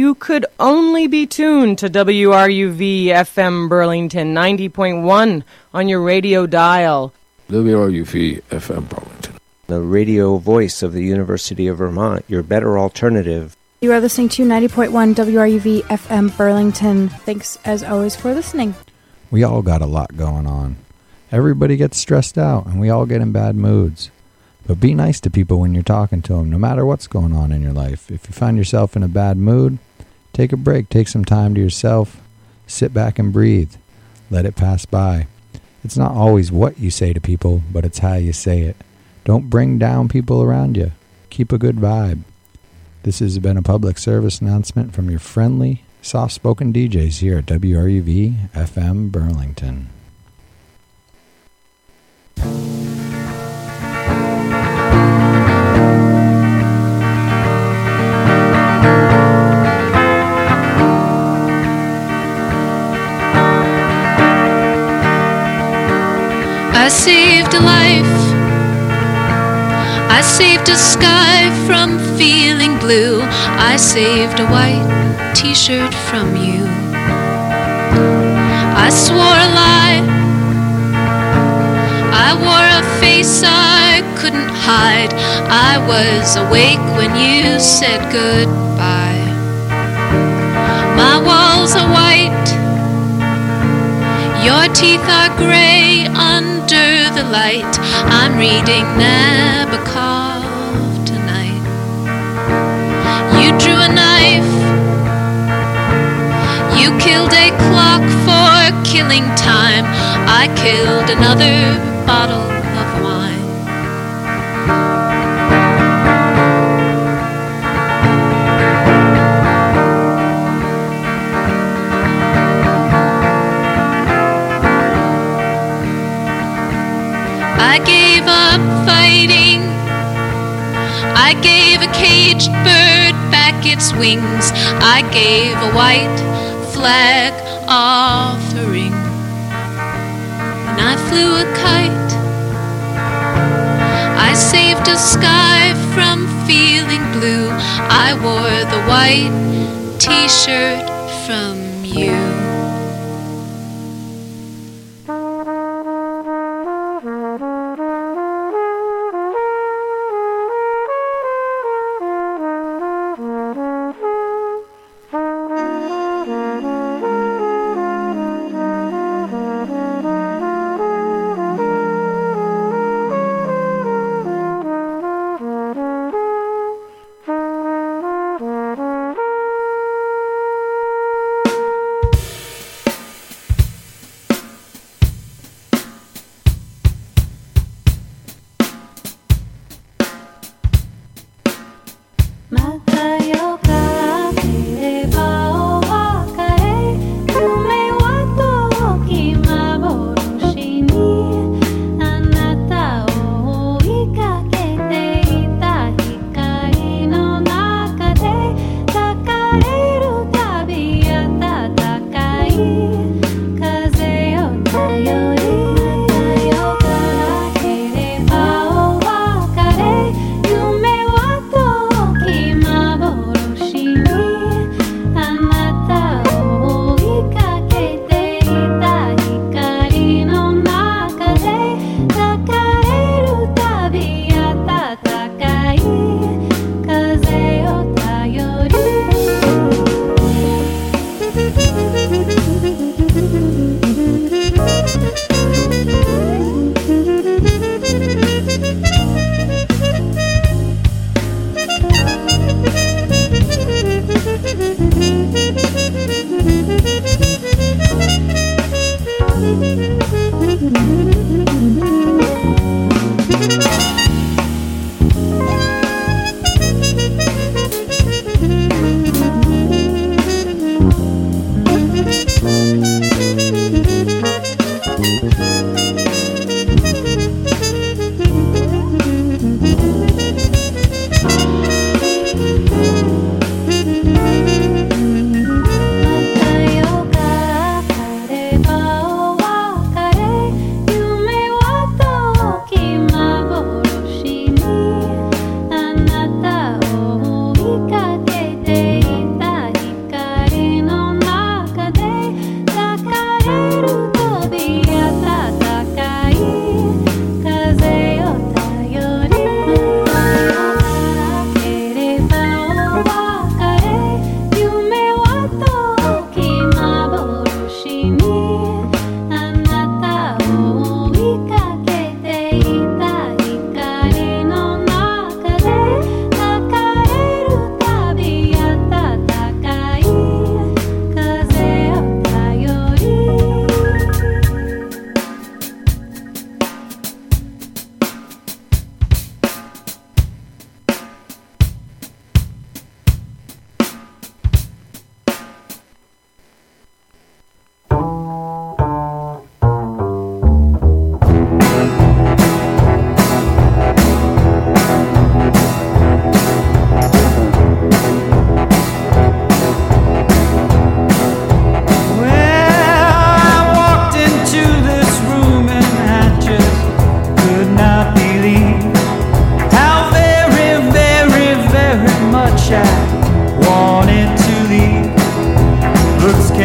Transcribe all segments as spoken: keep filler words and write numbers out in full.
you could only be tuned to W R U V F M Burlington ninety point one on your radio dial. W R U V F M Burlington, the radio voice of the University of Vermont, your better alternative. You are listening to ninety point one W R U V F M Burlington. Thanks, as always, for listening. We all got a lot going on. Everybody gets stressed out, and we all get in bad moods. But be nice to people when you're talking to them, no matter what's going on in your life. If you find yourself in a bad mood, take a break. Take some time to yourself. Sit back and breathe. Let it pass by. It's not always what you say to people, but it's how you say it. Don't bring down people around you. Keep a good vibe. This has been a public service announcement from your friendly, soft-spoken D Js here at W R U V F M Burlington. I saved a life. I saved a sky from feeling blue. I saved a white t-shirt from you. I swore a lie. I wore a face I couldn't hide. I was awake when you said goodbye. My walls are white. Your teeth are gray under the light. I'm reading Nabokov tonight. You drew a knife. You killed a clock for killing time. I killed another bottle of wine. I gave up fighting. I gave a caged bird back its wings. I gave a white flag offering. And I flew a kite. I saved a sky from feeling blue. I wore the white t-shirt from you.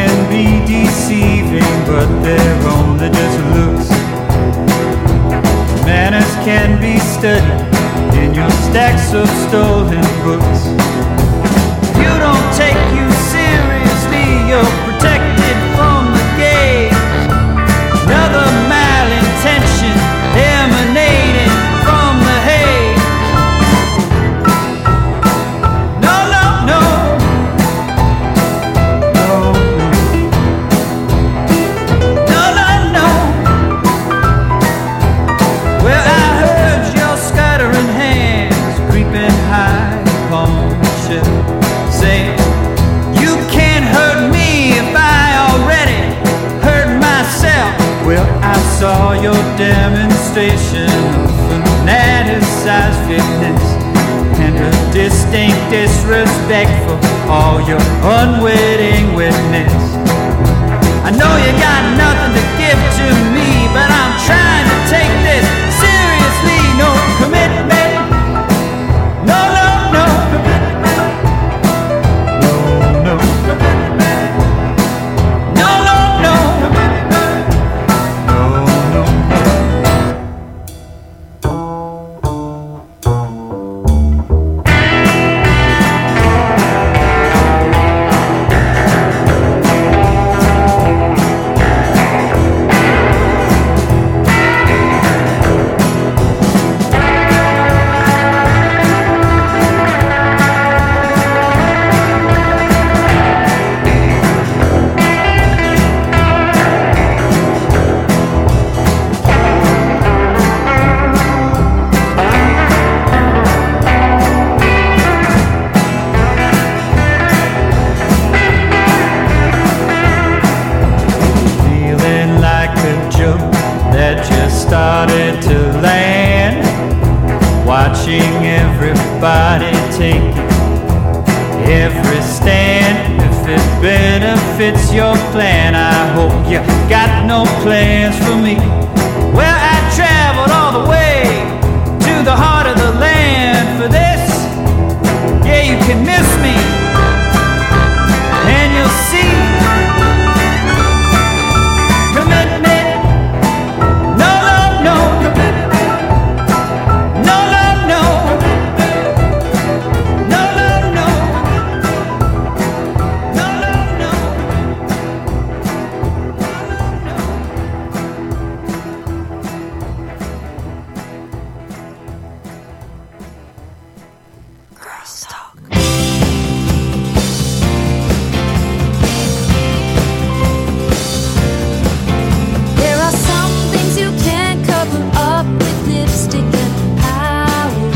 can be deceiving, but they're only just looks. Manners can be studied in your stacks of stolen books. You don't take you seriously, you're protected from the gaze. Another malintention emanating from the haze. No, no, no. No, no, no, no. Well, I heard your scattering hands creeping high upon the ship, saying, you can't hurt me if I already hurt myself. Well, I saw your demonstration of fanaticized fitness and a distinct disrespect for all your unwitting witness. I know you got nothing to give to me, but I'm trying to take this seriously. No commitment. No, no, no commitment. No, no commitment. No, no, no commitment. No, no, no. Feeling like a joke that just started to land. Watching everybody take every stand. If it benefits your plan, I hope you got no plans for me. Well, I traveled all the way to the heart of the land for this. Yeah, you can miss me, and you'll see commitment. No, no, no commitment. No, no, no. No, no, no. No, no, no. Girls Talk. There are some things you can't cover up with lipstick and powder.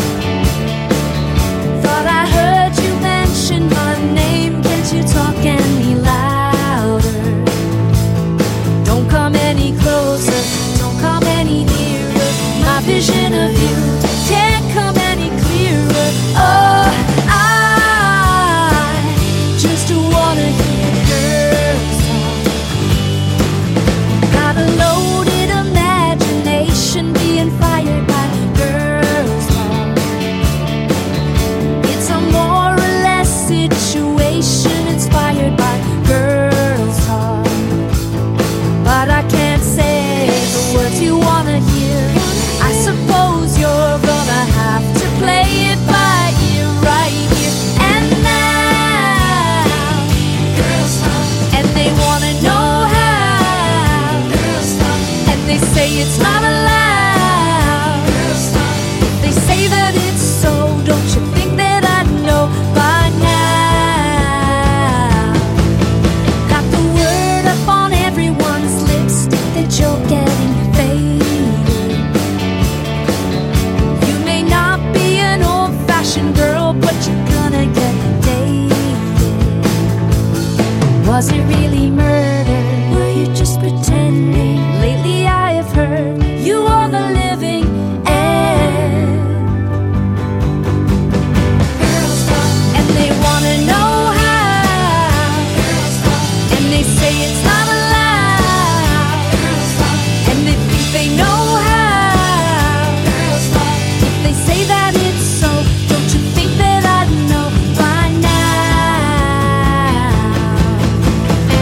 Thought I heard you mention my name. Can't you talk any louder? Don't come any closer. Don't come any nearer. My vision of you can't come any clearer. Oh, I just wanna hear girls talk. Got a loaded imagination being fired by girls talk. It's a more or less situation inspired by girls talk. But I can't say the words you wanna hear. I suppose you're gonna have to play it by ear right here and now. Girls talk. And they wanna know how. Girls talk. And they say it's not allowed. Girls talk. They say that it's so. Don't you think that I know by now? Got the word up on everyone's lips that you're getting faded. You may not be an old-fashioned girl, but you're gonna get dated. Was it really murder? Were you just pretending? Lately I have heard you are the living end. Girls talk. And they wanna know how. Girls talk. And they say it's not allowed. Girls talk. And they think they know how. Girls talk. If they say that it's so, don't you think that I know by now?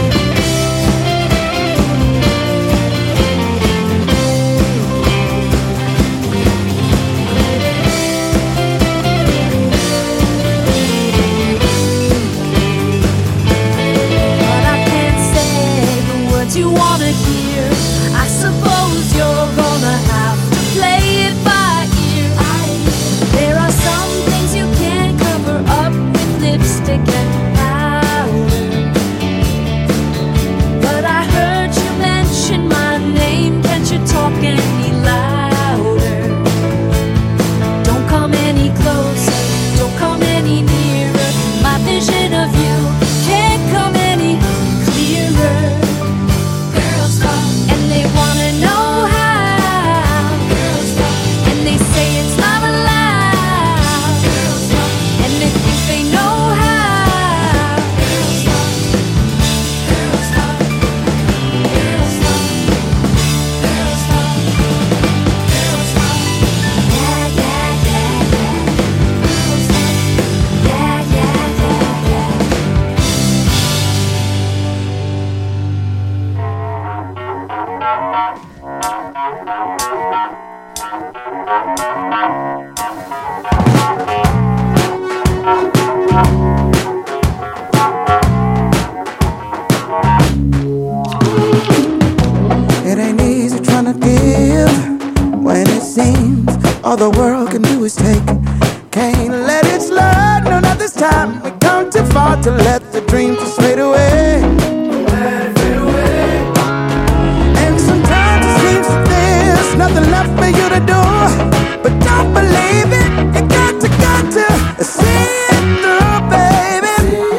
It ain't easy trying to give when it seems all the world can do is take. Can't let it slide, no, not this time. We come too far to let the dream just fade away. Let it fade away. And sometimes it seems that there's nothing left for you to do. But don't believe it, you got to, got to see it through, baby.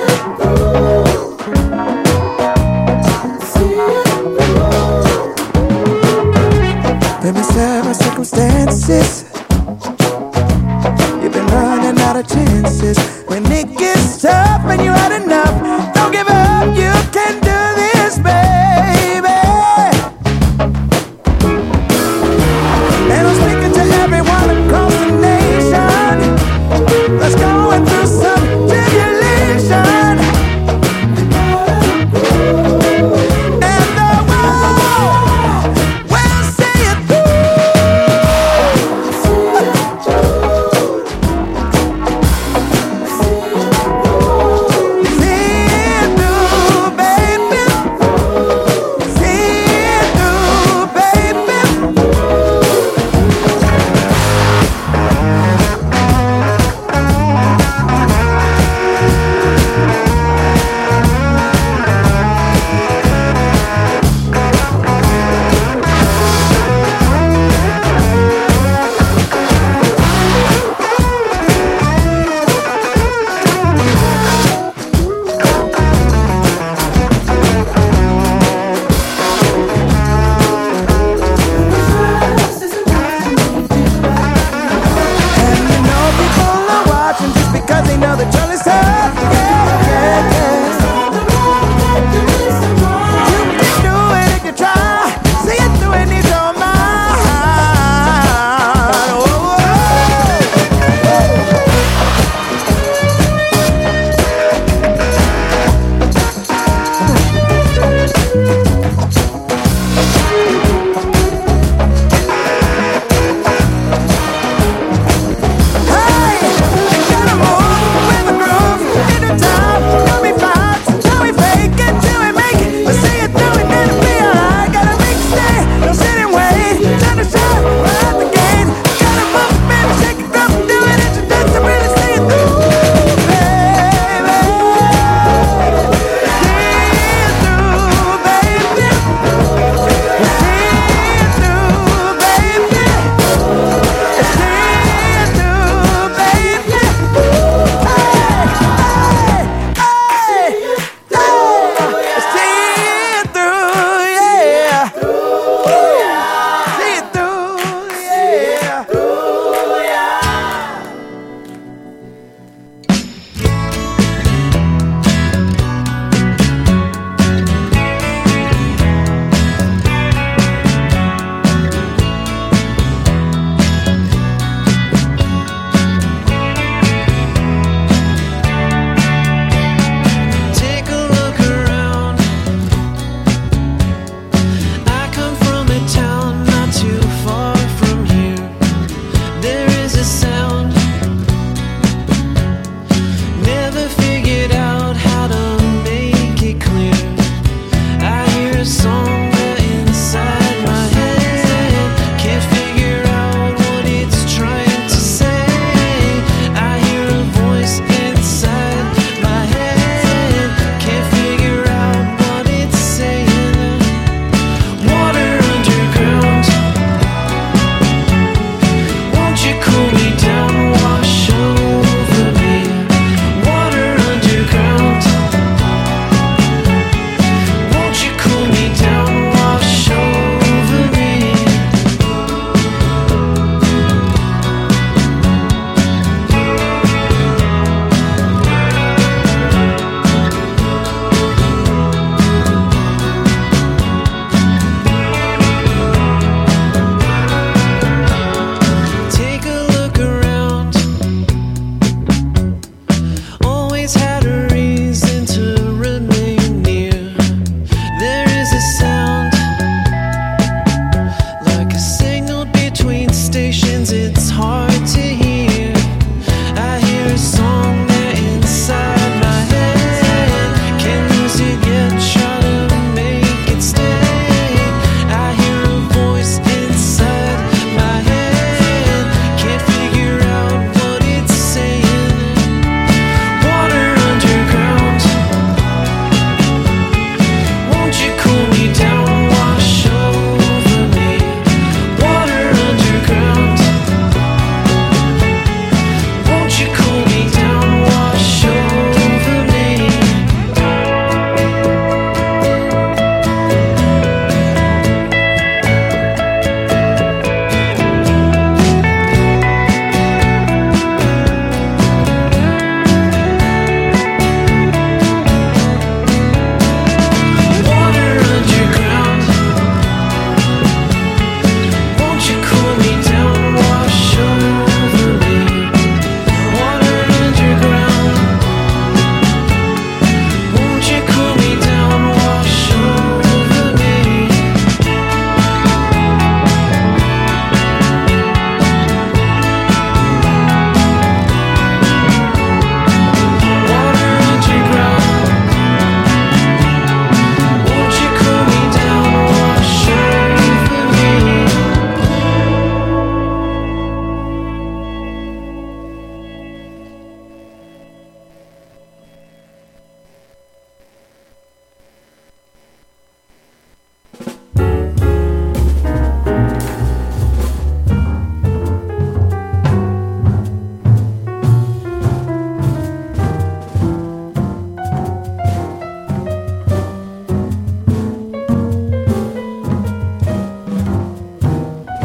See it through. Let me share my circumstances. You've been running out of chances.